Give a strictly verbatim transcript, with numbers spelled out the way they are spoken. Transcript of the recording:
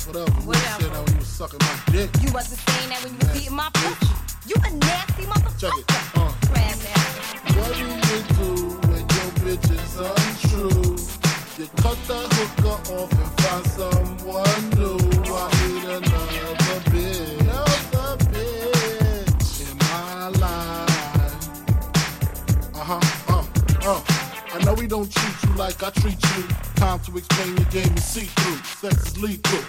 Whatever. You Whatever. said that when you was sucking my dick. You wasn't saying that when you was beating my pussy. You a nasty motherfucker. Check it. Uh. Crab nasty. What do you do when your bitch is untrue? You cut the hooker off and find someone new. I need another bitch, another bitch in my life. Uh-huh, uh, uh. I know we don't treat you like I treat you. Time to explain your game and see through. Sex is lethal.